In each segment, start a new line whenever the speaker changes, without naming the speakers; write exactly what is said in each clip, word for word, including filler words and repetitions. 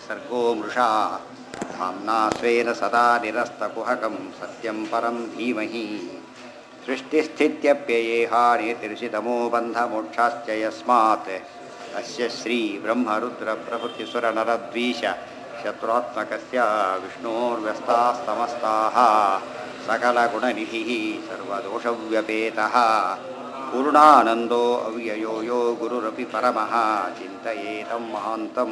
ಸರ್ಗೋ ಮೃಷಾ ಧಾಮ್ನಾ ಸ್ವೇನ ಸದಾ ನಿರಸ್ತಕುಹಕಂ ಸತ್ಯಂ ಪರಂ ಧೀಮಹಿ ಸೃಷ್ಟಿಸ್ಥಿತ್ಯಪ್ಯಯೇಹಾನೇತಿರ್ಷಿತಮೋ ಬಂಧಮೋಕ್ಷಾಶ್ಚ ಯಸ್ಮಾತ್ ಅಸ್ಯ ಶ್ರೀ ಬ್ರಹ್ಮರುದ್ರಪ್ರಭೃತಿಸುರನರದ್ವೀಷ ಶತ್ರುತ್ಮಕಸ್ಯ ವಿಷ್ಣೋರ್ವ್ಯಸ್ತಾಸ್ತಮಸ್ತಾಃ ಸಕಲಗುಣನಿಧಿಃ ಸರ್ವದೋಷವ್ಯಪೇತಃ ಪೂರ್ಣಾನಂದೋ ಅವ್ಯಯೋ ಯೋ ಗುರುರಪಿ ಪರಮಃ ಚಿಂತಯೇತಂ ಮಹಾಂತಂ.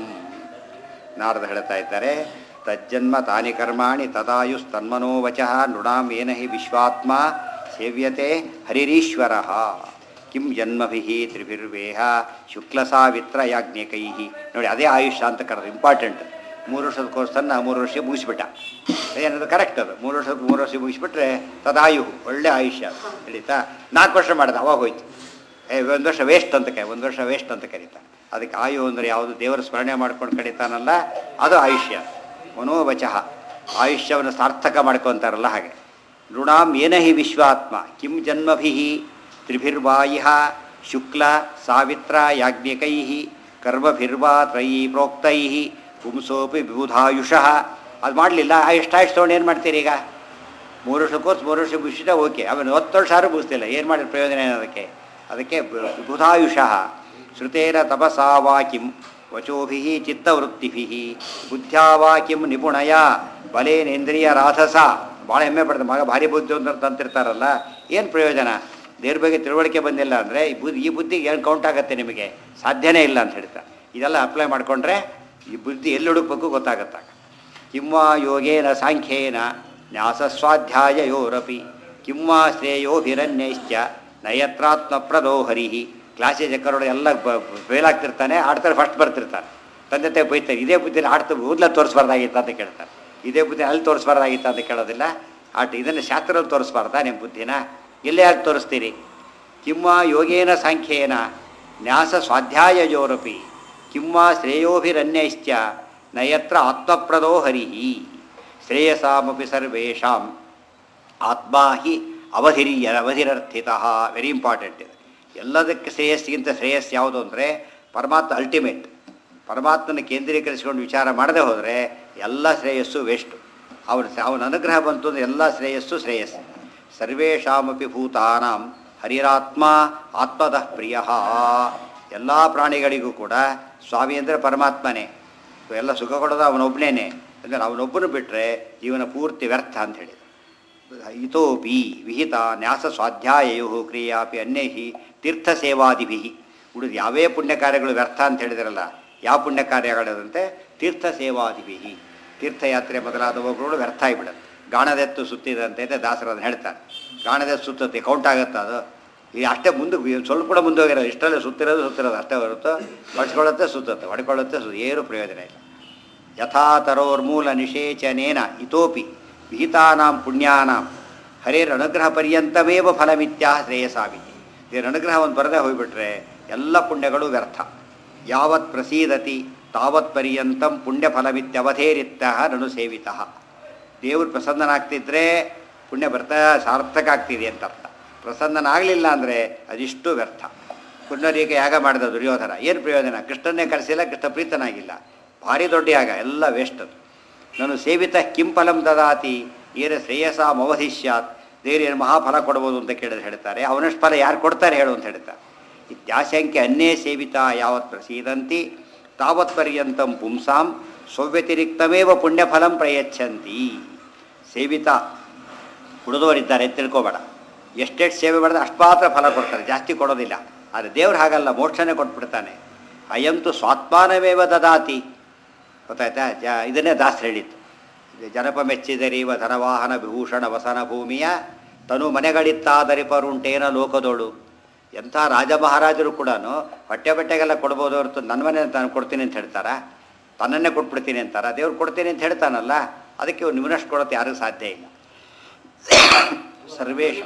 ನಾರದ ಹೇಳ್ತಾ ಇದ್ದಾರೆ, ತಜ್ಜನ್ಮ ತಾನಿ ಕರ್ಮಾಣಿ ತದಾಯುಸ್ತನ್ಮನೋ ವಚಃ ನೃಣಾಂ ಏನ ಹಿ ವಿಶ್ವಾತ್ಮ ಸೇವ್ಯತೆ ಹರಿರೀಶ್ವರಃ ಕಿಂ ಜನ್ಮಭಿಃ ತ್ರಿಭಿರ್ವೇಹ ಶುಕ್ಲಸಾವಿತ್ರ ಯಾಜ್ಞಿಕೈಃ. ನೋಡಿ, ಅದೇ ಆಯುಷ್ಯ ಅಂತ ಕರೆದು ಇಂಪಾರ್ಟೆಂಟ್. ಮೂರು ವರ್ಷದ ಕೋರ್ಸನ್ನು ಮೂರು ವರ್ಷ ಮುಗಿಸ್ಬಿಟ್ಟ. ಏನದು ಕರೆಕ್ಟ್, ಅದು ಮೂರು ವರ್ಷಕ್ಕೆ ಮೂರು ವರ್ಷ ಮುಗಿಸ್ಬಿಟ್ರೆ ತದಾಯು, ಒಳ್ಳೆ ಆಯುಷ್ಯ ಹೇಳಿತಾ. ನಾಲ್ಕು ವರ್ಷ ಮಾಡಿದ ಅವಾಗ ಹೋಯ್ತು. ಏ ಒಂದು ವರ್ಷ ವೇಸ್ಟ್ ಅಂತ ಕೈ ಒಂದು ವರ್ಷ ವೇಸ್ಟ್ ಅಂತ ಕರೀತಾನೆ. ಅದಕ್ಕೆ ಆಯು ಅಂದರೆ ಯಾವುದು? ದೇವರ ಸ್ಮರಣೆ ಮಾಡ್ಕೊಂಡು ಕರೀತಾನಲ್ಲ, ಅದು ಆಯುಷ್ಯ. ಮನೋವಚಃ, ಆಯುಷ್ಯವನ್ನು ಸಾರ್ಥಕ ಮಾಡ್ಕೊತಾರಲ್ಲ ಹಾಗೆ. ನೃಣಾಂ ಏನ ಹಿ ವಿಶ್ವಾತ್ಮ ಕಿಂ ಜನ್ಮಭಿಃ ತ್ರಿಭಿರ್ವಾಯಿಃ ಶುಕ್ಲ ಸಾವಿತ್ರ ಯಾಜ್ಞಿಕೈಃ ಕರ್ಮಭಿರ್ವಾ ತ್ರಯೀ ಪ್ರೋಕ್ತೈಃ ಪುಂಸೋಪಿ ವಿಬುಧಾಯುಷಃ. ಅದು ಮಾಡಲಿಲ್ಲ, ಎಷ್ಟು ಆಯುಷ್ ತೊಗೊಂಡು ಏನು ಮಾಡ್ತೀರಿ? ಈಗ ಮೂರು ವರ್ಷ ಕೋರ್ಸ್ ಮೂರು ವರ್ಷ ಮುಗಿಸಿದ ಓಕೆ, ಆಮೇಲೆ ಹತ್ತು ವರ್ಷ ಆದ್ರೂ ಮುಗಿಸ್ತಿಲ್ಲ, ಏನು ಮಾಡಿದ ಪ್ರಯೋಜನ ಏನು ಅದಕ್ಕೆ? ಅದಕ್ಕೆ ವಿಬುಧಾಯುಷಃ ಶ್ರುತೇನ ತಪಸಾ ವಾ ಕಿಂ ವಚೋಭಿಃ ಚಿತ್ತವೃತ್ತಿಭಿಃ ಬುದ್ಧ್ಯಾ ವಾ ಕಿಂ ನಿಪುಣಯ ಬಲೇನೇಂದ್ರಿಯ ರಾಧಸ. ಭಾಳ ಹೆಮ್ಮೆ ಪಡ್ತಾರೆ, ಮಗ ಭಾರಿ ಬುದ್ಧಿ ಅಂತ ತಂತಿರ್ತಾರಲ್ಲ, ಏನು ಪ್ರಯೋಜನ? ದೇವ್ರ ಬಗ್ಗೆ ತಿಳುವಳಿಕೆ ಬಂದಿಲ್ಲ ಅಂದರೆ ಈ ಬುದ್ಧಿ ಈ ಬುದ್ಧಿಗೆ ಏನು ಕೌಂಟ್ ಆಗುತ್ತೆ? ನಿಮಗೆ ಸಾಧ್ಯನೇ ಇಲ್ಲ ಅಂತ ಹೇಳ್ತಾರೆ. ಇದೆಲ್ಲ ಅಪ್ಲೈ ಮಾಡಿಕೊಂಡ್ರೆ ಈ ಬುದ್ಧಿ ಎಲ್ಲಿ ಹುಡುಕ್ಬೇಕು ಗೊತ್ತಾಗತ್ತಾಗ. ಕಿಂವಾ ಯೋಗೇನ ಸಾಂಖ್ಯೇನ ನ್ಯಾಸಸ್ವಾಧ್ಯಾಯಯೋರಪಿ ಕಿಂವಾ ಶ್ರೇಯೋಭಿರನ್ಯೈಶ್ಚ ನಯತ್ರಾತ್ಮಪ್ರದೋ ಹರಿಹಿ. ಕ್ಲಾಸಿಗೆ ಚಕ್ಕರೋಡು ಎಲ್ಲ ಫೇಲ್ ಆಗ್ತಿರ್ತಾನೆ, ಆಡ್ತಾರೆ ಫಸ್ಟ್ ಬರ್ತಿರ್ತಾನೆ. ತಂದೆ ತಾಯಿ ಬೈತಾರೆ, ಇದೇ ಬುದ್ಧಿನ ಆಡ್ತಾ ಊದ್ಲ ತೋರಿಸ್ಬಾರ್ದಾಗಿತ್ತ ಅಂತ ಕೇಳ್ತಾರೆ. ಇದೇ ಬುದ್ಧಿ ಅಲ್ಲಿ ತೋರಿಸ್ಬಾರ್ದಾಗಿತ್ತ ಅಂತ ಕೇಳೋದಿಲ್ಲ. ಆಟ ಇದನ್ನು ಶಾಸ್ತ್ರದಲ್ಲಿ ತೋರಿಸ್ಬಾರ್ದಾ ನಿಮ್ಮ ಬುದ್ಧಿನ? ಎಲ್ಲೇ ಯಾಕೆ ತೋರಿಸ್ತೀರಿ? ಕಿಂವಾ ಯೋಗೇನ ಸಾಂಖ್ಯೇನ ನ್ಯಾಸ ಸ್ವಾಧ್ಯಾಯಯೋರಪಿ ಕಿಂವಾ ಶ್ರೇಯೋಭಿರನ್ಯೈಶ್ಚ ನಯತ್ರ ಆತ್ಮಪ್ರದೋ ಹರಿಹಿ ಶ್ರೇಯಸಾಮಪಿ ಸರ್ವೇಷಾಂ ಆತ್ಮಾ ಹಿ ಅವಧಿರಿಯ ಅವಧಿರರ್ಥಿತಃ. ವೆರಿ ಇಂಪಾರ್ಟೆಂಟ್ ಇದೆ. ಎಲ್ಲದಕ್ಕೆ ಶ್ರೇಯಸ್ಸಿಗಿಂತ ಶ್ರೇಯಸ್ ಯಾವುದು ಅಂದರೆ ಪರಮಾತ್ಮ ಅಲ್ಟಿಮೇಟ್. ಪರಮಾತ್ಮನ ಕೇಂದ್ರೀಕರಿಸಿಕೊಂಡು ವಿಚಾರ ಮಾಡದೆ ಹೋದರೆ ಎಲ್ಲ ಶ್ರೇಯಸ್ಸು ವೇಸ್ಟು. ಅವನ ಅವನ ಅನುಗ್ರಹ ಬಂತು ಅಂದರೆ ಎಲ್ಲ ಶ್ರೇಯಸ್ಸು ಶ್ರೇಯಸ್ಸು. ಸರ್ವೇಷಾಮಪಿ ಭೂತಾನಾಂ ಹರಿರಾತ್ಮ ಆತ್ಮತಃ ಪ್ರಿಯ. ಎಲ್ಲ ಪ್ರಾಣಿಗಳಿಗೂ ಕೂಡ ಸ್ವಾಮಿ ಅಂದರೆ ಪರಮಾತ್ಮನೇ. ಎಲ್ಲ ಸುಖ ಕೊಡೋದು ಅವನೊಬ್ಬನೇ. ಅಂದರೆ ಅವನೊಬ್ಬನು ಬಿಟ್ಟರೆ ಜೀವನ ಪೂರ್ತಿ ವ್ಯರ್ಥ ಅಂತ ಹೇಳಿದ. ಇತೋಪಿ ವಿಹಿತ ನ್ಯಾಸ ಸ್ವಾಧ್ಯಾಯಯೋ ಕ್ರಿಯಾಪಿ ಅನ್ಯೈಹಿ ತೀರ್ಥ ಸೇವಾದಿಭಿ. ಉಳಿದು ಯಾವೇ ಪುಣ್ಯ ಕಾರ್ಯಗಳು ವ್ಯರ್ಥ ಅಂತ ಹೇಳಿದ್ರಲ್ಲ, ಯಾವ ಪುಣ್ಯ ಕಾರ್ಯಗಳದಂತೆ ತೀರ್ಥ ಸೇವಾದಿಭಿ. ತೀರ್ಥಯಾತ್ರೆ ಮೊದಲಾದವುಗಳು ವ್ಯರ್ಥ ಆಗಿಬಿಡುತ್ತೆ. ಗಾಣದೆತ್ತು ಸುತ್ತಿದಂತೆ ದಾಸರನ್ನು ಹೇಳ್ತಾರೆ. ಗಾಣದೆತ್ತು ಸುತ್ತತ್ತೆ, ಕೌಂಟ್ ಆಗುತ್ತೆ ಅದು. ಈಗ ಅಷ್ಟೇ ಮುಂದಕ್ಕೆ ಸ್ವಲ್ಪ ಕೂಡ ಮುಂದೆ ಹೋಗಿರೋದು, ಇಷ್ಟಲ್ಲೇ ಸುತ್ತಿರೋದು ಸುತ್ತಿರೋದು ಅಷ್ಟೇ ಹೊರತು ಹೊಡ್ಸ್ಕೊಳ್ಳುತ್ತೆ ಸುತ್ತತ್ತೆ, ಹೊಡ್ಕೊಳ್ಳುತ್ತೆ ಸು ಏನು ಪ್ರಯೋಜನ ಇಲ್ಲ. ಯಥಾ ತರೋರ್ಮೂಲ ನಿಷೇಚನೇನ ಇತೋಪಿ ವಿಹಿತಾನಾಂ ಪುಣ್ಯಾನಾಂ ಹರೇರ್ ಅನುಗ್ರಹ ಪರ್ಯಂತಮೇವ ಫಲಮಿತ್ಯಾಹ ಶ್ರೇಯಸಾವಿತಿ. ದೇವರ ಅನುಗ್ರಹ ಒಂದು ಬರದೇ ಹೋಗಿಬಿಟ್ರೆ ಎಲ್ಲ ಪುಣ್ಯಗಳು ವ್ಯರ್ಥ. ಯಾವತ್ ಪ್ರಸೀದತಿ ತಾವತ್ ಪರ್ಯಂತಂ ಪುಣ್ಯ ಫಲಮಿತ್ಯವಧೇರಿತ್ಯಃ ನನು ಸೇವಿತಃ. ದೇವರು ಪ್ರಸನ್ನನಾಗ್ತಿದ್ರೆ ಪುಣ್ಯ ಬರ್ತಾ ಸಾರ್ಥಕ ಆಗ್ತಿದೆ ಅಂತ ಅರ್ಥ. ಪ್ರಸನ್ನನಾಗಲಿಲ್ಲ ಅಂದರೆ ಅದಿಷ್ಟು ವ್ಯರ್ಥ. ಪುಣ್ಯರಿಗೆ ಯಾಗ ಮಾಡಿದ ದುರ್ಯೋಧನ, ಏನು ಪ್ರಯೋಜನ? ಕೃಷ್ಣನ್ನೇ ಕರೆಸಿಲ್ಲ, ಕೃಷ್ಣ ಪ್ರೀತನಾಗಿಲ್ಲ, ಭಾರಿ ದೊಡ್ಡ ಯಾಗ, ಎಲ್ಲ ವೇಸ್ಟ್ ಅದು. ನಾನು ಸೇವಿತ ಕಿಂ ಫಲಂ ದದಾತಿ ಏನ ಶ್ರೇಯಸಾಂ ಅವಧಿಷ್ಯಾತ್. ದೇವರೇನು ಮಹಾಫಲ ಕೊಡ್ಬೋದು ಅಂತ ಕೇಳಿದ್ರೆ ಹೇಳ್ತಾರೆ, ಅವನಷ್ಟು ಫಲ ಯಾರು ಕೊಡ್ತಾರೆ ಹೇಳು ಅಂತ ಹೇಳ್ತಾರೆ. ಇತ್ಯಾಶಂಕ್ಯ ಅನ್ನೇ ಸೇವಿತ ಯಾವತ್ ಪ್ರಸೀದಂತಿ ತಾವತ್ ಪರ್ಯಂತಂ ಪುಂಸಾಂ ಸ್ವವ್ಯತಿರಿಕ್ತಮೇವ ಪುಣ್ಯಫಲಂ ಪ್ರಯಚ್ಛಂತಿ. ಸೇವಿತ ಉಳಿದವರಿದ್ದಾರೆ ತಿಳ್ಕೊಬೇಡ. ಎಷ್ಟೆಷ್ಟು ಸೇವೆ ಮಾಡಿದ್ರೆ ಅಷ್ಟು ಮಾತ್ರ ಫಲ ಕೊಡ್ತಾರೆ, ಜಾಸ್ತಿ ಕೊಡೋದಿಲ್ಲ. ಆದರೆ ದೇವ್ರು ಹಾಗಲ್ಲ, ಮೋಕ್ಷನೇ ಕೊಟ್ಬಿಡ್ತಾನೆ. ಅಯಂತು ಸ್ವಾತ್ಮಾನವೇವ ದದಾತಿ. ಗೊತ್ತಾಯ್ತಾ? ಜ ಇದನ್ನೇ ದಾಸರು ಹೇಳಿತ್ತು. ಜನಪ ಮೆಚ್ಚಿದರಿವ ಧನವಾಹನ ವಿಭೂಷಣ ವಸನ ಭೂಮಿಯ ತನು ಮನೆಗಳಿತ್ತಾದರಿಪರುಂಟೇನ ಲೋಕದೋಳು. ಎಂಥ ರಾಜ ಮಹಾರಾಜರು ಕೂಡ ಹೊಟ್ಟೆ ಬಟ್ಟೆಗೆಲ್ಲ ಕೊಡ್ಬೋದು ಹೊರತು ನನ್ನ ಮನೆ ನಾನು ಕೊಡ್ತೀನಿ ಅಂತ ಹೇಳ್ತಾರ? ತನ್ನನ್ನೇ ಕೊಟ್ಬಿಡ್ತೀನಿ ಅಂತಾರ? ದೇವ್ರು ಕೊಡ್ತೀನಿ ಅಂತ ಹೇಳ್ತಾನಲ್ಲ, ಅದಕ್ಕೆ ನಿಮ್ಮನಷ್ಟು ಕೊಡೋದು ಯಾರಿಗೂ ಸಾಧ್ಯ ಇಲ್ಲ. ಸರ್ವೇಶ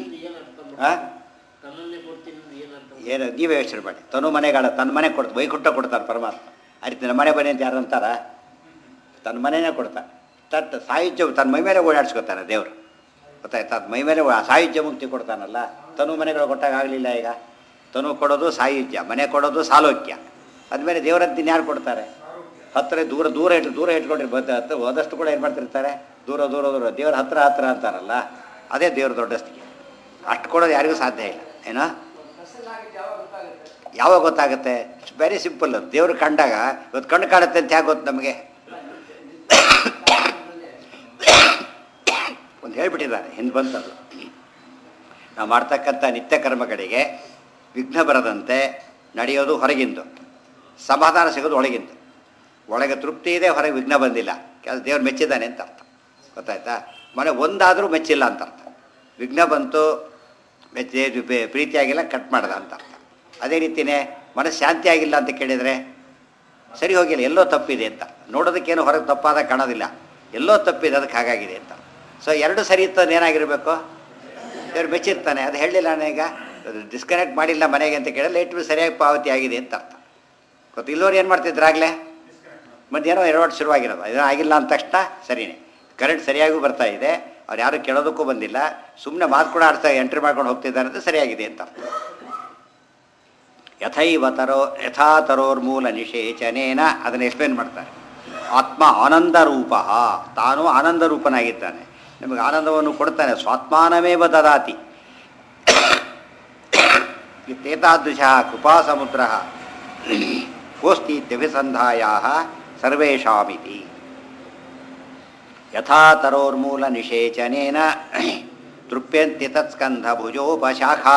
ಏನು ನೀವೇ ಯೋಚನೆ ಮಾಡಿ. ತನು ಮನೆಗಳ ತನ್ನ ಮನೆ ಕೊಡ್ತ ವೈಕುಂಠ ಕೊಡ್ತಾರೆ ಪರಮಾತ್ಮ. ಆ ರೀತಿ ನಮ್ಮ ಮನೆ ಬನ್ನಿ ಅಂತ ಯಾರು ಅಂತಾರ? ತನ್ನ ಮನೆಯೇ ಕೊಡ್ತಾನೆ. ತತ್ ಸಾಯುಜ್ಯ ತನ್ನ ಮೈ ಮೇಲೆ ಓಡಾಡ್ಸ್ಕೊತಾನೆ ದೇವರು. ಗೊತ್ತಾಯ್ತು? ಅದು ಮೈ ಮೇಲೆ ಸಾಯುಜ್ಯ ಮುಕ್ತಿ ಕೊಡ್ತಾನಲ್ಲ. ತನು ಮನೆಗಳು ಕೊಟ್ಟಾಗ ಆಗಲಿಲ್ಲ. ಈಗ ತನು ಕೊಡೋದು ಸಾಯುಜ್ಯ, ಮನೆ ಕೊಡೋದು ಸಾಲೋಕ್ಯ. ಅದ್ಮೇಲೆ ದೇವರದ್ದು ಯಾರು ಕೊಡ್ತಾರೆ? ಹತ್ತಿರ ದೂರ ದೂರ ಇಟ್ಟು ದೂರ ಇಟ್ಕೊಂಡ್ರೆ ಬಂದ ಹತ್ರ ಹೋದಷ್ಟು ಕೂಡ ಏನು ಮಾಡ್ತಿರ್ತಾರೆ, ದೂರ ದೂರ ದೂರ ದೇವ್ರ ಹತ್ರ ಹತ್ರ ಅಂತಾರಲ್ಲ, ಅದೇ ದೇವ್ರ ದೊಡ್ಡಸ್ತಿಗೆ. ಅಷ್ಟು ಕೊಡೋದು ಯಾರಿಗೂ ಸಾಧ್ಯ ಇಲ್ಲ. ಏನೋ ಯಾವಾಗ ಗೊತ್ತಾಗುತ್ತೆ? Very simple. ಅದು ದೇವ್ರು ಕಂಡಾಗ ಇವತ್ತು ಕಣ್ಣು ಕಾಣುತ್ತೆ ಅಂತ ಹೇಗೆ ಗೊತ್ತು ನಮಗೆ? ಒಂದು ಹೇಳ್ಬಿಟ್ಟಿದ್ದಾರೆ, ಹಿಂದೆ ಬಂತದ್ದು. ನಾವು ಮಾಡ್ತಕ್ಕಂಥ ನಿತ್ಯ ಕರ್ಮಗಳಿಗೆ ವಿಘ್ನ ಬರದಂತೆ ನಡೆಯೋದು ಹೊರಗಿಂದು, ಸಮಾಧಾನ ಸಿಗೋದು ಒಳಗಿಂದು. ಒಳಗೆ ತೃಪ್ತಿ ಇದೆ, ಹೊರಗೆ ವಿಘ್ನ ಬಂದಿಲ್ಲ, ಕೆಲಸ ದೇವ್ರು ಮೆಚ್ಚಿದ್ದಾನೆ ಅಂತ ಅರ್ಥ. ಗೊತ್ತಾಯ್ತಾ? ಮನೆ ಒಂದಾದರೂ ಮೆಚ್ಚಿಲ್ಲ ಅಂತ ಅರ್ಥ. ವಿಘ್ನ ಬಂತು, ಮೆಚ್ಚಿ ಪ್ರೀತಿಯಾಗಿಲ್ಲ, ಕಟ್ ಮಾಡ್ದ ಅಂತ ಅರ್ಥ. ಅದೇ ರೀತಿಯೇ ಮನಸ್ಸು ಶಾಂತಿ ಆಗಿಲ್ಲ ಅಂತ ಕೇಳಿದರೆ ಸರಿ ಹೋಗಿಲ್ಲ, ಎಲ್ಲೋ ತಪ್ಪಿದೆ ಅಂತ. ನೋಡೋದಕ್ಕೇನು ಹೊರಗೆ ತಪ್ಪಾದ ಕಾಣೋದಿಲ್ಲ, ಎಲ್ಲೋ ತಪ್ಪಿದೆ, ಅದಕ್ಕೆ ಹಾಗಾಗಿದೆ ಅಂತ. ಸೊ ಎರಡು ಸರಿ ಇತ್ತು, ಏನಾಗಿರಬೇಕು? ದೇವ್ರು ಮೆಚ್ಚಿರ್ತಾನೆ. ಅದು ಹೇಳಲಿಲ್ಲ ನಾನೀಗ, ಡಿಸ್ಕನೆಕ್ಟ್ ಮಾಡಿಲ್ಲ ಮನೆಗೆ ಅಂತ ಕೇಳಿದ್ರೆ ಲೇಟ್ ಸರಿಯಾಗಿ ಪಾವತಿ ಆಗಿದೆ ಅಂತ ಅರ್ಥ. ಗೊತ್ತು ಇಲ್ಲೋರು ಏನು ಮಾಡ್ತಿದ್ರು ಆಗಲೇ? ಮತ್ತು ಏನೋ ಎರಡು ಶುರುವಾಗಿರೋದು, ಏನೋ ಆಗಿಲ್ಲ ಅಂದ ತಕ್ಷಣ ಸರಿಯೇ ಕರೆಂಟ್ ಸರಿಯಾಗೂ ಬರ್ತಾ ಇದೆ, ಅವ್ರು ಯಾರು ಕೇಳೋದಕ್ಕೂ ಬಂದಿಲ್ಲ, ಸುಮ್ಮನೆ ಮಾತು ಕೂಡ ಆಡ್ತಾ ಎಂಟ್ರಿ ಮಾಡ್ಕೊಂಡು ಹೋಗ್ತಿದ್ದಾರೆ ಅಂತ ಸರಿಯಾಗಿದೆ ಅಂತ ಅರ್ಥ. ಯಥೈವ ತರೋ ಯಥಾ ತರೋರ್ಮೂಲ ನಿಷೇಚನೇನ ಅದನ್ನು ಎಕ್ಸ್ಪ್ಲೇನ್ ಮಾಡ್ತಾರೆ. ಆತ್ಮ ಆನಂದ ರೂಪ, ತಾನು ಆನಂದ ರೂಪನಾಗಿದ್ದಾನೆ, ನಿಮಗೆ ಆನಂದವನ್ನು ಕೊಡ್ತಾನೆ. ಸ್ವಾತ್ಮಾನಮೇವ ದದಾತಿ ತೇತಾದೃಶ ಕೃಪಾ ಸಮುದ್ರ ಕೋಸ್ತೀತ್ಯಭಿಸಂಧಾಯ ಸರ್ವೇಷಾಮಿತಿ. ಯಥಾ ತರೋರ್ಮೂಲ ನಿಷೇಚನೇನ ತೃಪ್ಯಂತಿ ತತ್ಸ್ಕಂಧ ಭುಜೋಪಶಾಖಾ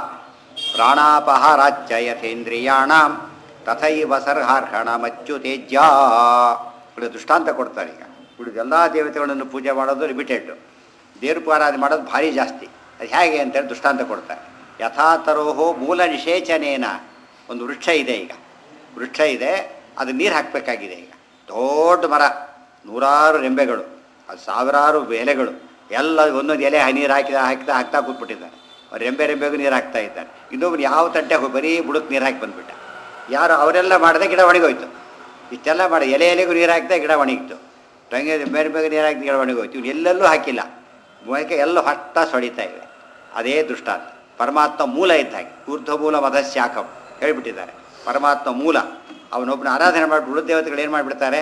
ಪ್ರಾಣಾಪಹಾರಾಚ್ಚ ಯಥೇಂದ್ರಿಯಾಣಾಂ ತಥೈವ ಸರ್ಹಾರ್ಹಣಮಚ್ಯುತೇಜ್ಯ. ಇಲ್ಲಿ ದೃಷ್ಟಾಂತ ಕೊಡ್ತಾರೆ. ಈಗ ಉಳಿದ ಎಲ್ಲ ದೇವತೆಗಳನ್ನು ಪೂಜೆ ಮಾಡೋದು ಲಿಮಿಟೆಡ್, ದೇವ್ರ ಆರಾಧನೆ ಮಾಡೋದು ಭಾರಿ ಜಾಸ್ತಿ. ಅದು ಹೇಗೆ ಅಂತೇಳಿ ದೃಷ್ಟಾಂತ ಕೊಡ್ತಾರೆ. ಯಥಾ ತರೋಹೋ ಮೂಲ ನಿಷೇಚನೇನ, ಒಂದು ವೃಕ್ಷ ಇದೆ, ಈಗ ವೃಕ್ಷ ಇದೆ, ಅದು ನೀರು ಹಾಕಬೇಕಾಗಿದೆ. ಈಗ ದೊಡ್ಡ ಮರ, ನೂರಾರು ರೆಂಬೆಗಳು, ಅದು ಸಾವಿರಾರು ಎಲೆಗಳು, ಎಲ್ಲ ಒಂದೊಂದು ಎಲೆ ನೀರು ಹಾಕಿದ ಹಾಕಿದ ಹಾಕ್ತಾ ಕೂತ್ಬಿಟ್ಟಿದ್ದಾರೆ. ಅವ್ರು ರೆಂಬೆ ರೆಂಬೆಗೂ ನೀರು ಹಾಕ್ತಾ ಇದ್ದಾರೆ. ಇನ್ನೊಬ್ರು ಯಾವ ತಟ್ಟೆ ಬರೀ ಬುಡಕ್ಕೆ ನೀರು ಹಾಕಿ ಬಂದುಬಿಟ್ಟ. ಯಾರು ಅವರೆಲ್ಲ ಮಾಡಿದೆ ಗಿಡ ಒಣಗೋಯ್ತು. ಇಷ್ಟೆಲ್ಲ ಮಾಡಿ ಎಲೆ ಎಲೆಗೂ ನೀರು ಹಾಕಿದೆ ಗಿಡ ಒಣಗಿತ್ತು, ಟಂಗೆ ರೆಂಬೆ ರೆಂಬೆಗೂ ನೀರು ಹಾಕಿ ಗಿಡ ಒಣಗೋಯ್ತು. ಇವ್ನು ಎಲ್ಲೆಲ್ಲೂ ಹಾಕಿಲ್ಲ, ಮೊಳಕೆ ಎಲ್ಲ ಹೊಟ್ಟ ಸೊಡಿತಾ ಇವೆ. ಅದೇ ದೃಷ್ಟಾಂತ. ಪರಮಾತ್ಮ ಮೂಲ ಇದ್ದ ಹಾಗೆ, ಊರ್ಧ್ವ ಮೂಲ ಮದಸ್ಯಾಕಂ ಹೇಳಿಬಿಟ್ಟಿದ್ದಾರೆ. ಪರಮಾತ್ಮ ಮೂಲ, ಅವನೊಬ್ಬನ ಆರಾಧನೆ ಮಾಡಿಬಿಟ್ಟು ದೇವತೆಗಳು ಏನು ಮಾಡಿಬಿಡ್ತಾರೆ?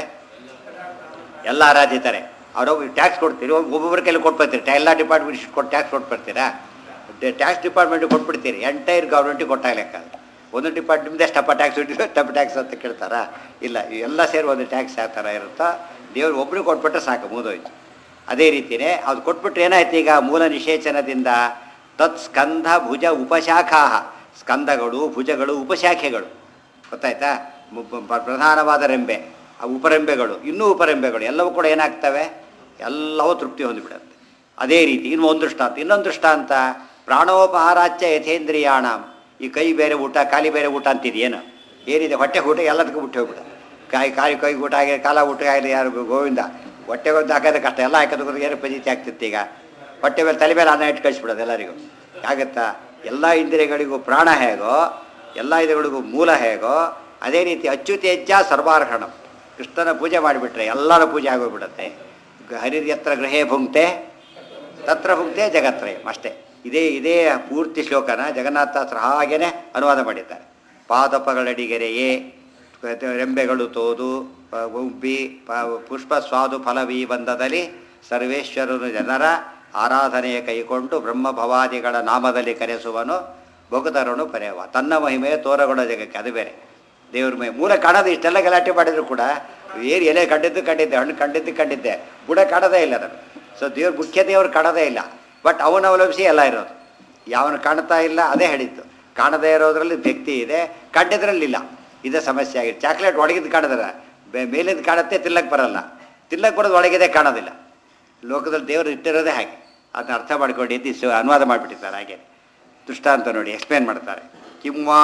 ಎಲ್ಲ ಆರಾಧಿತಾರೆ. ಅವರೊಬ್ಬರು ಟ್ಯಾಕ್ಸ್ ಕೊಡ್ತೀರಿ, ಒಬ್ಬೊಬ್ಬರ ಕೈಲಿ ಕೊಟ್ಬಿಡ್ತೀರಿ. ಎಲ್ಲ ಡಿಪಾರ್ಟ್ಮೆಂಟ್ ಇಷ್ಟು ಕೊಟ್ಟು ಟ್ಯಾಕ್ಸ್ ಕೊಟ್ಬಿಡ್ತೀರಾ? ಟ್ಯಾಕ್ಸ್ ಡಿಪಾರ್ಟ್ಮೆಂಟಿಗೆ ಕೊಟ್ಬಿಡ್ತೀರಿ, ಎಂಟೈರ್ ಗೌರ್ಮೆಂಟಿಗೆ ಕೊಟ್ಟಾಗ ಲೆಕ್ಕ. ಒಂದು ಡಿಪಾರ್ಟ್ಮೆಂಟ್ ಎಷ್ಟಪ್ಪ ಟ್ಯಾಕ್ಸ್ ಇಟ್ಟಿದ್ರು ಟಪ್ ಟ್ಯಾಕ್ಸ್ ಅಂತ ಕೇಳ್ತಾರಾ? ಇಲ್ಲ, ಎಲ್ಲ ಸೇರಿ ಒಂದು ಟ್ಯಾಕ್ಸ್ ಯಾವ ಥರ ಇರುತ್ತಾ? ದೇವ್ರು ಒಬ್ಬರಿಗೆ ಕೊಟ್ಬಿಟ್ರೆ ಸಾಕು, ಮುಗಿದೋಯ್ತು. ಅದೇ ರೀತಿಯೇ ಅದು ಕೊಟ್ಬಿಟ್ರೆ ಏನಾಯ್ತು? ಈಗ ಮೂಲ ನಿಷೇಚನದಿಂದ ತತ್ ಸ್ಕಂಧ ಭುಜ ಉಪಶಾಖಾ, ಸ್ಕಂದಗಳು ಭುಜಗಳು ಉಪಶಾಖೆಗಳು, ಗೊತ್ತಾಯ್ತಾ? ಪ್ರಧಾನವಾದ ರೆಂಬೆ, ಆ ಉಪರೆಂಬೆಗಳು, ಇನ್ನೂ ಉಪರೆಂಬೆಗಳು ಎಲ್ಲವೂ ಕೂಡ ಏನಾಗ್ತವೆ? ಎಲ್ಲವೂ ತೃಪ್ತಿ ಹೊಂದಿಬಿಡುತ್ತೆ. ಅದೇ ರೀತಿ ಇನ್ನು ಒಂದು ದೃಷ್ಟಾಂತ, ಇನ್ನೊಂದು ದೃಷ್ಟಾಂತ ಪ್ರಾಣೋಪಹಾರಾಚ್ಯ ಯಥೇಂದ್ರಿಯಾಣ. ಈ ಕೈ ಬೇರೆ ಊಟ, ಖಾಲಿ ಬೇರೆ ಊಟ ಅಂತಿದೆಯೇನು? ಏನಿದೆ ಹೊಟ್ಟೆ ಊಟ ಎಲ್ಲದಕ್ಕೂ ಬಿಟ್ಟು ಹೋಗ್ಬಿಡ. ಕಾಯಿ ಕಾಯಿ ಕೈ ಊಟ ಆಗಿದೆ, ಕಾಲ ಊಟ ಆಗಿದೆ, ಯಾರು ಗೋವಿಂದ ಹೊಟ್ಟೆಗೆ ಒಂದು ಹಾಕೋದು ಕಷ್ಟ, ಎಲ್ಲ ಹಾಕೋದಕ್ಕೆ ಏನು ಪಜಿತಿ ಆಗ್ತಿತ್ತು. ಈಗ ಹೊಟ್ಟೆ ಮೇಲೆ ತಲೆ ಮೇಲೆ ಅನ್ನ ಇಟ್ಟು ಕಳಿಸ್ಬಿಡೋದು ಎಲ್ಲರಿಗೂ ಆಗುತ್ತಾ? ಎಲ್ಲ ಇಂದ್ರಿಯಗಳಿಗೂ ಪ್ರಾಣ ಹೇಗೋ, ಎಲ್ಲ ಇಂದ್ರಿಯಗಳಿಗೂ ಮೂಲ ಹೇಗೋ, ಅದೇ ರೀತಿ ಅಚ್ಯುತೇಜ್ಜ ಸರ್ವಾರ್ಹಣಂ. ಕೃಷ್ಣನ ಪೂಜೆ ಮಾಡಿಬಿಟ್ರೆ ಎಲ್ಲರ ಪೂಜೆ ಆಗೋಗ್ಬಿಡುತ್ತೆ. ಹರಿರ್ಯತ್ರ ಗೃಹೇ ಭುಂಕ್ತೆ ತತ್ರ ಭುಂಕ್ತೆ ಜಗತ್ರಯಂ. ಅಷ್ಟೇ. ಇದೇ ಇದೇ ಪೂರ್ತಿ ಶ್ಲೋಕನ ಜಗನ್ನಾಥಾಸ್ತ್ರ ಹಾಗೇನೆ ಅನುವಾದ ಮಾಡಿದ್ದಾರೆ. ಪಾದಪಗಳಡಿಗೆರೆಯೇ ರೆಂಬೆಗಳು ತೋದು ಉಬ್ಬಿ ಪುಷ್ಪ ಸ್ವಾದು ಫಲವಿ ಬಂದದಲ್ಲಿ ಸರ್ವೇಶ್ವರನು ಜನರ ಆರಾಧನೆಯ ಕೈಕೊಂಡು ಬ್ರಹ್ಮಭವಾದಿಗಳ ನಾಮದಲ್ಲಿ ಕರೆಸುವನು ಭಕ್ತರನು ಪರೆಯವ. ತನ್ನ ಮಹಿಮೆಯ ತೋರಗೊಡ ಜಗಕ್ಕೆ, ಅದು ಬೇರೆ. ದೇವ್ರ ಮೈ ಮೂಲ ಕಾಣೋದು. ಇಷ್ಟೆಲ್ಲ ಗಲಾಟೆ ಮಾಡಿದ್ರು ಕೂಡ ಏರು ಎಲೆ ಕಂಡಿದ್ದು ಕಂಡಿದ್ದೆ, ಹಣ್ಣು ಕಂಡಿದ್ದು ಕಂಡಿದ್ದೆ, ಬುಡ ಕಾಣೋದೇ ಇಲ್ಲ ಅದನ್ನು. ಸೊ ದೇವ್ರ ಮುಖ್ಯ ದೇವ್ರು ಕಾಣೋದೇ ಇಲ್ಲ. ಬಟ್ ಅವನ ಅವಲಂಬಿಸಿ ಎಲ್ಲ ಇರೋದು. ಯಾವನು ಕಾಣ್ತಾ ಇಲ್ಲ ಅದೇ ಹೇಳಿದ್ದು. ಕಾಣದೇ ಇರೋದ್ರಲ್ಲಿ ವ್ಯಕ್ತಿ ಇದೆ, ಕಂಡಿದ್ರಲ್ಲಿಲ್ಲ. ಇದೇ ಸಮಸ್ಯೆ ಆಗಿದೆ. ಚಾಕ್ಲೇಟ್ ಒಳಗಿದ್ದು ಕಾಣಿದ್ರೆ ಮೇಲಿಂದ ಕಾಣುತ್ತೆ, ತಿನ್ನಕ್ಕೆ ಬರಲ್ಲ. ತಿನ್ನಕ್ಕೆ ಬರೋದು ಒಳಗಿದೆ, ಕಾಣೋದಿಲ್ಲ. ಲೋಕದಲ್ಲಿ ದೇವರು ಇಟ್ಟಿರೋದೇ ಹಾಗೆ. ಅದನ್ನ ಅರ್ಥ ಮಾಡ್ಕೊಂಡು ಎದ್ದು ಅನುವಾದ ಮಾಡಿಬಿಟ್ಟಿದ್ದಾರೆ. ಹಾಗೆ ದೃಷ್ಟಾಂತ ನೋಡಿ ಎಕ್ಸ್ಪ್ಲೇನ್ ಮಾಡ್ತಾರೆ. ಕಿಂವಾ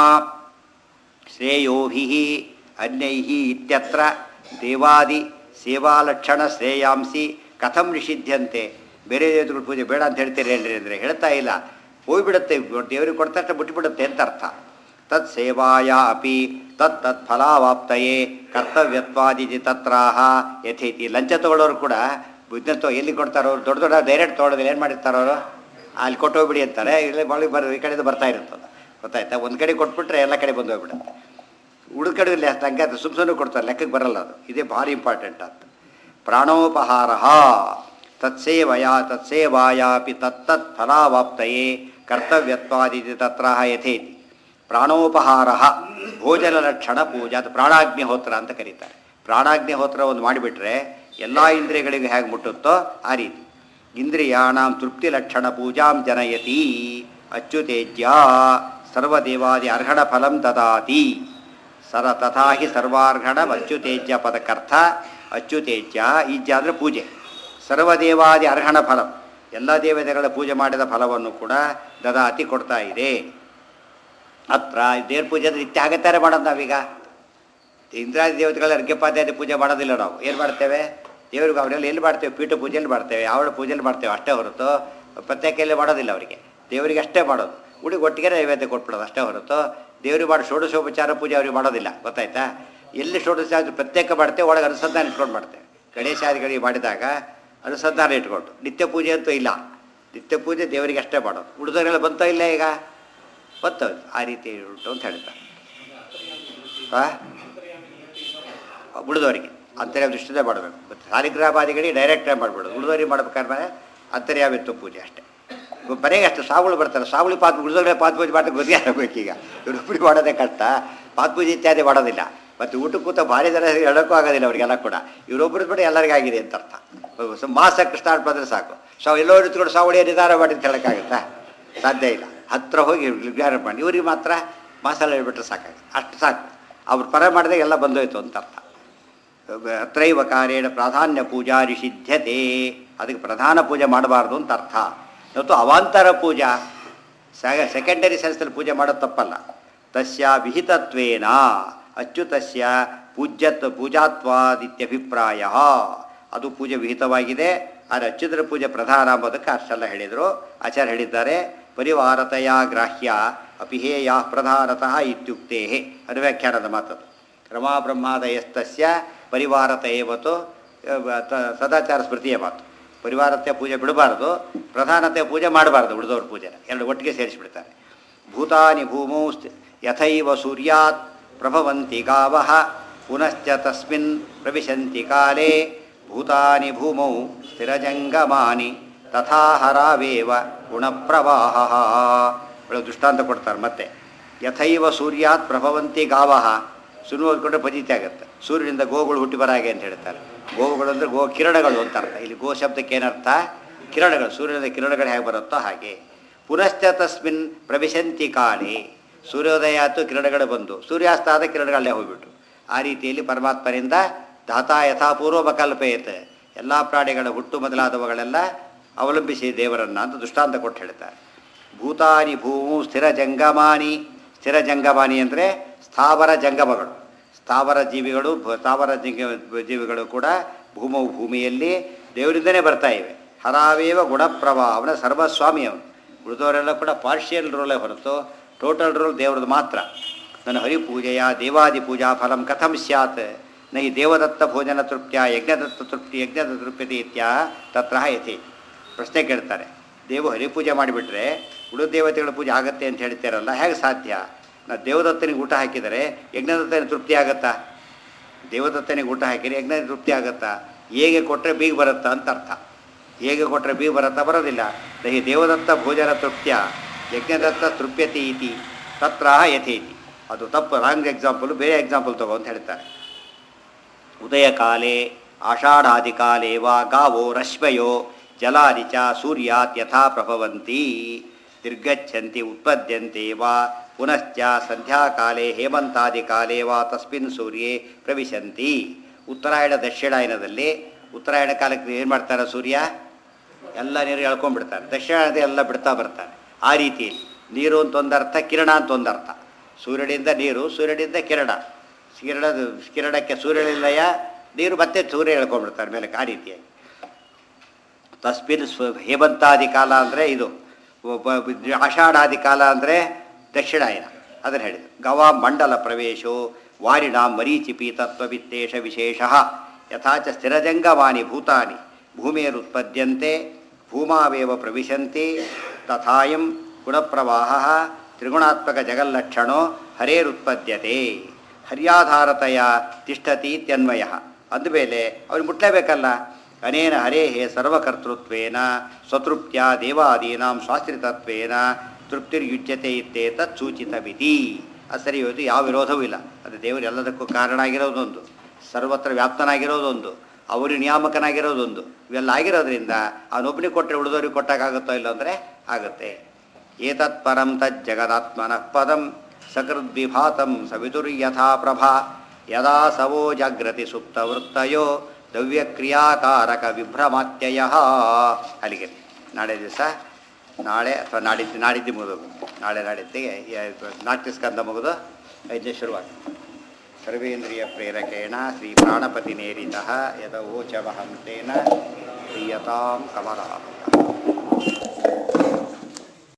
ಶ್ರೇಯೋಭಿ ಅನ್ಯೈ ಇತ್ಯತ್ರ ದೇವಾದಿ ಸೇವಾಲಕ್ಷಣ ಶ್ರೇಯಾಂಸಿ ಕಥಂ ನಿಷಿದ್ಧಂತೆ. ಬೇರೆ ದೇವತೆಗಳ ಪೂಜೆ ಬೇಡ ಅಂತ ಹೇಳ್ತೀರಿ ಏನ್ರಿ ಅಂದರೆ ಹೇಳ್ತಾ ಇಲ್ಲ, ಹೋಗಿಬಿಡುತ್ತೆ. ದೇವರಿಗೆ ಕೊಡ್ತಕ್ಕ ಬಿಟ್ಟುಬಿಡುತ್ತೆ ಅಂತ ಅರ್ಥ. ತತ್ ಸೇವಾಯ ಅಪಿ ತತ್ ತತ್ ಫಲಾವಾಪ್ತಯೇ ಕರ್ತವ್ಯತ್ವಾದಿತಿ ತತ್ರಾಹ ಯಥೇತಿ. ಲಂಚ ತೊಗೊಳ್ಳೋರು ಕೂಡ ಬುದ್ಧತ್ವ ಎಲ್ಲಿ ಕೊಡ್ತಾರೋ ಅವ್ರು ದೊಡ್ಡ ದೊಡ್ಡ ಡೈರೆಕ್ಟ್ ತೊಗೊಳೋದಿಲ್ಲ. ಏನು ಮಾಡಿರ್ತಾರೋ ಅಲ್ಲಿ ಕೊಟ್ಟೋಗ್ಬಿಡಿ ಅಂತಾರೆ. ಇಲ್ಲಿ ಒಳಗೆ ಬರೋ ಈ ಕಡೆದು ಬರ್ತಾ ಇರುತ್ತದ, ಗೊತ್ತಾಯ್ತಾ? ಒಂದು ಕಡೆ ಕೊಟ್ಬಿಟ್ರೆ ಎಲ್ಲ ಕಡೆ ಬಂದು ಹೋಗ್ಬಿಡುತ್ತೆ. ಹುಡುಕಡೆ ಲೆಕ್ಕ ಹಂಗೆ ಅದು ಸುಮ್ಮ ಸುಮ್ಮನೆ ಕೊಡ್ತಾರೆ, ಲೆಕ್ಕಕ್ಕೆ ಬರಲ್ಲ ಅದು. ಇದೇ ಭಾರಿ ಇಂಪಾರ್ಟೆಂಟ್ ಅಂತ. ಪ್ರಾಣೋಪಹಾರ ತತ್ಸೇವಯ ತತ್ಸೇವಾಯಾಪಿ ತತ್ತತ್ ಫಲಾವಾಪ್ತಯೇ ಕರ್ತವ್ಯತ್ವಾದಿತಿ ತತ್ರ ಯಥೇತಿ. ಪ್ರಾಣೋಪಹಾರ ಭೋಜನ ಲಕ್ಷಣ ಪೂಜಾ, ಅದು ಪ್ರಾಣಾಗ್ನಿಹೋತ್ರ ಅಂತ ಕರೀತಾರೆ. ಪ್ರಾಣಾಗ್ನಿಹೋತ್ರ ಒಂದು ಮಾಡಿಬಿಟ್ರೆ ಎಲ್ಲ ಇಂದ್ರಿಯಗಳಿಗೂ ಹೇಗೆ ಮುಟ್ಟುತ್ತೋ ಆ ರೀತಿ. ಇಂದ್ರಿಯಾಣಾಂ ತೃಪ್ತಿ ಲಕ್ಷಣ ಪೂಜಾಂ ಜನಯತಿ ಅಚ್ಯುತೇಜ್ಯ ಸರ್ವದೇವಾದಿ ಅರ್ಹಣ ಫಲಂ ದದಾತಿ. ಸರ ತಥಾ ಹಿ ಸರ್ವಾರ್ಹಣಂ ಅಚ್ಯುತೇಜ್ಯ ಪದಕ್ಕರ್ಥ ಅಚ್ಯುತೇಜ್ಯ. ಈಜ್ಯ ಅಂದರೆ ಪೂಜೆ. ಸರ್ವದೇವಾದಿ ಅರ್ಹಣ ಫಲಂ, ಎಲ್ಲ ದೇವತೆಗಳ ಪೂಜೆ ಮಾಡಿದ ಫಲವನ್ನು ಕೂಡ ದದಾತಿ ಕೊಡ್ತಾ ಇದೆ. ಹತ್ರ ದೇವ್ರ ಪೂಜೆ ಅಂದರೆ ನಿತ್ಯ ಆಗತ್ತಾರೆ ಮಾಡೋದು ನಾವೀಗ. ಇಂದ್ರಾದಿ ದೇವತೆಗಳ ಅರ್ಘ್ಯಪಾದ್ಯಾದಿ ಪೂಜೆ ಮಾಡೋದಿಲ್ಲ ನಾವು. ಏನು ಮಾಡ್ತೇವೆ? ದೇವ್ರಿಗೆ ಅವರೆಲ್ಲ ಎಲ್ಲಿ ಮಾಡ್ತೇವೆ? ಪೀಠ ಪೂಜೆಯಲ್ಲಿ ಮಾಡ್ತೇವೆ, ಅವಳ ಪೂಜೆಯಲ್ಲಿ ಮಾಡ್ತೇವೆ ಅಷ್ಟೇ ಹೊರತು ಪ್ರತ್ಯೇಕೆಯಲ್ಲಿ ಮಾಡೋದಿಲ್ಲ. ಅವರಿಗೆ ದೇವರಿಗೆ ಅಷ್ಟೇ ಮಾಡೋದು. ಹುಡುಗಿ ಒಟ್ಟಿಗೆ ನೈವೇದ್ಯ ಕೊಟ್ಬಿಡೋದು ಅಷ್ಟೇ ಹೊರತು ದೇವ್ರಿಗೆ ಮಾಡಿ ಷೋಡಶೋಪಚಾರ ಪೂಜೆ ಅವ್ರಿಗೆ ಮಾಡೋದಿಲ್ಲ. ಗೊತ್ತಾಯ್ತಾ? ಎಲ್ಲಿ ಷೋಡಶೋಪಚಾರ ಪ್ರತ್ಯೇಕ ಮಾಡ್ತೇವೆ, ಒಳಗೆ ಅನುಸಂಧಾನ ಇಟ್ಕೊಂಡು ಮಾಡ್ತೇವೆ. ಗಣೇಶಾದಿಗಳಿಗೆ ಮಾಡಿದಾಗ ಅನುಸಂಧಾನ ಇಟ್ಕೊಂಡು, ನಿತ್ಯ ಪೂಜೆ ಅಂತೂ ಇಲ್ಲ. ನಿತ್ಯ ಪೂಜೆ ದೇವರಿಗೆ ಅಷ್ಟೇ ಮಾಡೋದು. ಉಳಿದವರೆಲ್ಲ ಬಂತೋ ಇಲ್ಲ ಈಗ ಬರ್ತವೆ. ಆ ರೀತಿ ಉಂಟು ಅಂತ ಹೇಳ್ತಾರೆ. ಹಾಂ, ಉಳಿದವರಿಗೆ ಅಂತರ್ಯಾಮ ದೃಷ್ಟಿದೇ ಮಾಡಬೇಕು. ಸಾಲಿಗ್ರಾಮಾದಿಗಳಿಗೆ ಡೈರೆಕ್ಟಾಗಿ ಮಾಡಿಬಿಡೋದು. ಉಳಿದವರಿಗೆ ಮಾಡ್ಬೇಕಾದ್ರೆ ಅಂತರ್ಯಾಮಿತ್ವ ಪೂಜೆ ಅಷ್ಟೇ. ಮನೆಗೆ ಅಷ್ಟು ಸಾವುಗಳು ಬರ್ತಾರೆ. ಸಾವುಳಿ ಪಾತ್ ಉಳಿದವರೇ ಪಾತ್ ಪೂಜೆ ಮಾಡ್ತಾ ಗೊತ್ತೇ ಆಗಬೇಕೀಗ. ಇವರೊಬ್ಬರಿಗೆ ಮಾಡೋದೇ ಕಷ್ಟ. ಪಾತ್ ಪೂಜೆ ಇತ್ಯಾದಿ ಮಾಡೋದಿಲ್ಲ. ಮತ್ತು ಊಟ ಕೂತ ಭಾರಿ ಜನ ಹೇಳೋಕ್ಕೂ ಆಗೋದಿಲ್ಲ ಅವರಿಗೆಲ್ಲ ಕೂಡ. ಇವರೊಬ್ಬರು ಬಿಟ್ಟು ಎಲ್ಲರಿಗಾಗಿದೆ ಅಂತ ಅರ್ಥ. ಮಾಸಕ್ಕೆ ಸ್ಟಾರ್ಟ್ ಬಂದರೆ ಸಾಕು. ಸಾವು ಎಲ್ಲೋ ಇಟ್ಕೊಂಡು ಸಾವುಳಿಯ ನಿಧಾನ ಮಾಡಿ ಅಂತ ಹೇಳೋಕ್ಕಾಗುತ್ತಾ? ಸಾಧ್ಯ ಇಲ್ಲ. ಹತ್ತಿರ ಹೋಗಿ ವಿಜ್ಞಾನ ಮಾಡಿ ಇವ್ರಿಗೆ ಮಾತ್ರ ಮಸಾಲೆ ಹೇಳ್ಬಿಟ್ರೆ ಸಾಕಾಗುತ್ತೆ. ಅಷ್ಟು ಸಾಕು. ಅವ್ರು ಪರ ಮಾಡಿದಾಗ ಎಲ್ಲ ಬಂದೋಯ್ತು ಅಂತ ಅರ್ಥ. ಅತ್ರೈವ ಕಾರ್ಯೇಣ ಪ್ರಾಧಾನ್ಯ ಪೂಜಾ ನಿಷಿದ್ಧತೆ. ಅದಕ್ಕೆ ಪ್ರಧಾನ ಪೂಜೆ ಮಾಡಬಾರ್ದು ಅಂತ ಅರ್ಥ. ಮತ್ತು ಅವಾಂತರ ಪೂಜಾ ಸೆಕೆಂಡರಿ ಸೆನ್ಸಲ್ಲಿ ಪೂಜೆ ಮಾಡೋದು ತಪ್ಪಲ್ಲ. ತಸ್ಯ ವಿಹಿತತ್ವೇನ ಅಚ್ಯುತಸ್ಯ ಪೂಜ್ಯತ್ವ ಪೂಜಾತ್ವಾದಿತ್ಯಭಿಪ್ರಾಯ. ಅದು ಪೂಜೆ ವಿಹಿತವಾಗಿದೆ. ಆದರೆ ಅಚ್ಯುತರ ಪೂಜೆ ಪ್ರಧಾನ ಅಂಬೋದಕ್ಕೆ ಅಷ್ಟೆಲ್ಲ ಹೇಳಿದರು. ಆಚಾರ್ಯ ಹೇಳಿದ್ದಾರೆ ಪರಿವಾರತೆಯ ಗ್ರಾಹ್ಯ ಅಪಿಹೇಯ ಪ್ರಧಾನತಃ ಇತ್ಯುಕ್ತೇ. ಅನುವ್ಯಾಖ್ಯಾನದ ಮಾತದು. ರಮಾ ಬ್ರಹ್ಮಾದಯಸ್ತಸ್ಯ ಪರಿವಾರತೆಯವತ್ತು ಸದಾಚಾರ ಸ್ಮೃತಿಯ ಮಾತು. ಪರಿವಾರತೆಯ ಪೂಜೆ ಬಿಡಬಾರ್ದು, ಪ್ರಧಾನತೆಯ ಪೂಜೆ ಮಾಡಬಾರ್ದು. ಉಳಿದವ್ರ ಪೂಜೆನ ಎರಡು ಒಟ್ಟಿಗೆ ಸೇರಿಸಿಬಿಡ್ತಾರೆ. ಭೂತಾನಿ ಭೂಮೌ ಯಥೈವ ಸೂರ್ಯಾತ್ ಪ್ರಭವಂತಿ ಗಾವಃ ಪುನಶ್ಚ ತಸ್ಮಿನ್ ಪ್ರವಿಶಂತಿ ಕಾಲೇ ಭೂತಾನಿ ಭೂಮೌ ಸ್ಥಿರಜಂಗಮಾನಿ ತಥಾ ಹರಾವೇವ ಗುಣಪ್ರವಾಹ. ಒಳ್ಳೆ ದೃಷ್ಟಾಂತ ಕೊಡ್ತಾರೆ ಮತ್ತೆ. ಯಥೈವ ಸೂರ್ಯಾತ್ ಪ್ರಭವಂತಿ ಗಾವಃ. ಸುನ್ನು ಓದ್ಕೊಂಡ್ರೆ ಪಜಿತಿ ಆಗುತ್ತೆ. ಸೂರ್ಯನಿಂದ ಗೋಗಳು ಹುಟ್ಟಿ ಬರಾಗೆ ಅಂತ ಹೇಳ್ತಾರೆ. ಗೋವುಗಳು ಅಂದರೆ ಗೋ ಕಿರಣಗಳು ಅಂತ ಅರ್ಥ. ಇಲ್ಲಿ ಗೋ ಶಬ್ದಕ್ಕೆ ಏನರ್ಥ? ಕಿರಣಗಳು. ಸೂರ್ಯನಿಂದ ಕಿರಣಗಳು ಹೇಗೆ ಬರುತ್ತೋ ಹಾಗೆ. ಪುನಶ್ಚ ತಸ್ಮಿನ್ ಪ್ರವಿಶಂತಿ ಕಾಲೇ. ಸೂರ್ಯೋದಯ ಆಯಿತು, ಕಿರಣಗಳು ಬಂದು, ಸೂರ್ಯಾಸ್ತ ಆದ ಕಿರಣಗಳೇ ಹೋಗ್ಬಿಟ್ಟು. ಆ ರೀತಿಯಲ್ಲಿ ಪರಮಾತ್ಮನಿಂದ ಧಾತಾ ಯಥಾಪೂರ್ವಕಲ್ಪಯತ್. ಎಲ್ಲ ಪ್ರಾಣಿಗಳ ಹುಟ್ಟು ಮೊದಲಾದವುಗಳೆಲ್ಲ ಅವಲಂಬಿಸಿ ದೇವರನ್ನ ಅಂತ ದೃಷ್ಟಾಂತ ಕೊಟ್ಟು ಹೇಳ್ತಾರೆ. ಭೂತಾನಿ ಭೂಮು ಸ್ಥಿರ ಜಂಗಮಾನಿ. ಸ್ಥಿರ ಜಂಗಮಾನಿ ಅಂದರೆ ಸ್ಥಾವರ ಜಂಗಮಗಳು. ಸ್ಥಾವರ ಜೀವಿಗಳು ಸ್ಥಾವರ ಜಂಗ ಜೀವಿಗಳು ಕೂಡ ಭೂಮವು ಭೂಮಿಯಲ್ಲಿ ದೇವರಿಂದನೇ ಬರ್ತಾ ಇವೆ. ಹರಾವೇವ ಗುಣಪ್ರಭಾ. ಅವನ ಸರ್ವಸ್ವಾಮಿ ಅವನು. ಉಳಿದವರೆಲ್ಲ ಕೂಡ ಪಾರ್ಷಿಯಲ್ ರೋಲೇ ಹೊರತು ಟೋಟಲ್ ರೋಲ್ ದೇವ್ರದ್ದು ಮಾತ್ರ. ನನ್ನ ಹರಿಪೂಜೆಯ ದೇವಾದಿ ಪೂಜಾ ಫಲಂ ಕಥಂ ಸ್ಯಾತ್ ನೈ ದೇವದತ್ತ ಭೋಜನ ತೃಪ್ತಿಯ ಯಜ್ಞದತ್ತ ತೃಪ್ತಿ ಯಜ್ಞದ ತೃಪ್ಯತೆ ಇತ್ಯ ತತ್ರ ಯಥಿ. ಪ್ರಶ್ನೆ ಕೇಳ್ತಾರೆ. ದೇವ ಹರಿಪೂಜೆ ಮಾಡಿಬಿಟ್ರೆ ಉಳಿದ ದೇವತೆಗಳ ಪೂಜೆ ಆಗುತ್ತೆ ಅಂತ ಹೇಳ್ತಾರಲ್ಲ, ಹೇಗೆ ಸಾಧ್ಯ? ನಾ ದೇವದತ್ತನಿಗೆ ಊಟ ಹಾಕಿದರೆ ಯಜ್ಞದತ್ತನಿಗೆ ತೃಪ್ತಿ ಆಗುತ್ತಾ? ದೇವದತ್ತನಿಗೆ ಊಟ ಹಾಕಿದರೆ ಯಜ್ಞ ತೃಪ್ತಿ ಆಗುತ್ತಾ? ಹೇಗೆ ಕೊಟ್ಟರೆ ಬೀಗ ಬರುತ್ತಾ ಅಂತ ಅರ್ಥ. ಹೇಗೆ ಕೊಟ್ಟರೆ ಬೀಗ ಬರುತ್ತಾ? ಬರೋದಿಲ್ಲ. ದಹಿ ದೇವದತ್ತ ಭೋಜನ ತೃಪ್ತಿಯ ಯಜ್ಞದತ್ತ ತೃಪ್ಯತೆ ಇತಿ ತತ್ರ ಯಥೇತಿ. ಅದು ತಪ್ಪು, ರಾಂಗ್ ಎಕ್ಸಾಂಪಲು. ಬೇರೆ ಎಕ್ಸಾಂಪಲ್ ತಗೋ ಅಂತ ಹೇಳ್ತಾರೆ. ಉದಯ ಕಾಲೇ ಆಷಾಢಾದಿ ಕಾಲೇ ವಾ ಗಾವೋ ರಶ್ಮಯೋ ಜಲಾದಿ ಚ ಸೂರ್ಯಾತ್ ಯಥಾ ಪ್ರಭವಂತಿ ನಿರ್ಗಚ್ಚಂತಿ ಉತ್ಪದ್ಯಂತೆ ವಾ ಪುನಶ್ಚ ಸಂಧ್ಯಾಕಾಲೇ ಹೇಮಂತಾದಿ ಕಾಲೇ ವಾ ತಸ್ಮಿನ್ ಸೂರ್ಯೇ ಪ್ರವಿಶಂತಿ. ಉತ್ತರಾಯಣ ದಕ್ಷಿಣಾಯನದಲ್ಲಿ ಉತ್ತರಾಯಣ ಕಾಲಕ್ಕೆ ಏನು ಮಾಡ್ತಾರೆ? ಸೂರ್ಯ ಎಲ್ಲ ನೀರು ಎಳ್ಕೊಂಡ್ಬಿಡ್ತಾರೆ. ದಕ್ಷಿಣಾಯನದಲ್ಲಿ ಎಲ್ಲ ಬಿಡ್ತಾ ಬರ್ತಾರೆ. ಆ ರೀತಿಯಲ್ಲಿ ನೀರು ಅಂತ ಒಂದರ್ಥ, ಕಿರಣ ಅಂತ ಒಂದರ್ಥ. ಸೂರ್ಯನಿಂದ ನೀರು, ಸೂರ್ಯನಿಂದ ಕಿರಣ. ಕಿರಣದ ಕಿರಣಕ್ಕೆ ಸೂರ್ಯನಿಲ್ಲಯ ನೀರು ಮತ್ತೆ ಸೂರ್ಯ ಎಳ್ಕೊಂಡ್ಬಿಡ್ತಾರೆ ಮೇಲಕ್ಕೆ. ಆ ರೀತಿಯಾಗಿ ತಸ್ಮಿನ್ ಸ್ವ ಹೇಮಂತಾದಿ ಕಾಲ ಅಂದರೆ ಇದು, ಆಷಾಢಾದಿ ಕಾಲ ಅಂದರೆ ದಕ್ಷಿಣಾಯನ. ಅದನ್ನು ಹೇಳಿದರು. ಗವಾ ಮಂಡಲ ಪ್ರವೇಶೋ ವಾರಿಣ ಮರೀಚಿ ಪೀತತ್ವವಿತ್ತೇಷ ವಿಶೇಷ ಯಥಾಚ ಸ್ಥಿರಜಂಗಮಾನಿ ಭೂತಾನಿ ಭೂಮಿಯರುತ್ಪದ್ಯಂತೆ ಭೂಮಾವೇವ ಪ್ರವಿಶಂತಿ ತಥಾಯಂ ಗುಣಪ್ರವಾಹ ತ್ರಿಗುಣಾತ್ಮಕ ಜಗಲ್ಲಕ್ಷಣೋ ಹರೇರುತ್ಪದ್ಯತೆ. ಹರ್ಯಾಧಾರತೆಯ ತಿಷ್ಠತಿ ಇತ್ಯನ್ವಯ. ಅಂದಮೇಲೆ ಅವ್ರಿಗೆ ಮುಟ್ಲೇಬೇಕಲ್ಲ. ಅನೇನ ಹರೇಹೇ ಸರ್ವಕರ್ತೃತ್ವೇನ ಸ್ವತೃಪ್ತ್ಯ ದೇವಾದೀನಾಂ ಸ್ವಾಶ್ರಿತತ್ವೇನ ತೃಪ್ತಿರ್ಯುಜ್ಯತೆ ಇತ್ತೇತತ್ ಸೂಚಿತವಿತಿ. ಅದು ಸರಿ ಹೋಯ್ತು, ಯಾವ ವಿರೋಧವೂ ಇಲ್ಲ. ಅದು ದೇವರು ಎಲ್ಲದಕ್ಕೂ ಕಾರಣ ಆಗಿರೋದೊಂದು, ಸರ್ವತ್ರ ವ್ಯಾಪ್ತನಾಗಿರೋದೊಂದು, ಅವರು ನಿಯಾಮಕನಾಗಿರೋದೊಂದು, ಇವೆಲ್ಲ ಆಗಿರೋದ್ರಿಂದ ಅವನೊಬ್ಬನಿಗೆ ಕೊಟ್ಟರೆ ಉಳಿದವ್ರಿಗೆ ಕೊಟ್ಟಾಗುತ್ತೋ ಇಲ್ಲ ಅಂದರೆ ಆಗುತ್ತೆ. ಏತತ್ ಪರಂ ತಜ್ಜಗದಾತ್ಮನಃ ಪದಂ ಸಕೃದ್ವಿಭಾತಂ ಸವಿತುರ್ಯಥಾ ಪ್ರಭಾ ಯದಾ ಸವೋ ಜಾಗ್ರತಿ ಸುಪ್ತವೃತ್ತಯೋ ದವ್ಯಕ್ರಿಯಾಕಾರಕ ವಿಭ್ರಮಾತ್ಯಯ. ಅಲ್ಲಿಗೆ ನಾಳೆ ದಿವಸ, ನಾಳೆ ಅಥವಾ ನಾಡಿದ್ದು ನಾಡಿದ್ದು ಮುಗಿದು ನಾಳೆ ನಾಡಿದ್ದಿಗೆ ನಾಟ್ಯ ಸ್ಕಂದ ಮುಗಿದು ಐದನೇ ಶುರುವಾಗಿ ಸರ್ವೇಂದ್ರಿಯ ಪ್ರೇರಕೇಣ ಶ್ರೀ ಪ್ರಾಣಪತಿ ನೇರಿತಃ ಯದವೋಚಮಹಂತೇನ ಪ್ರಿಯತಾಂ ಕಮಲಾಲಯ.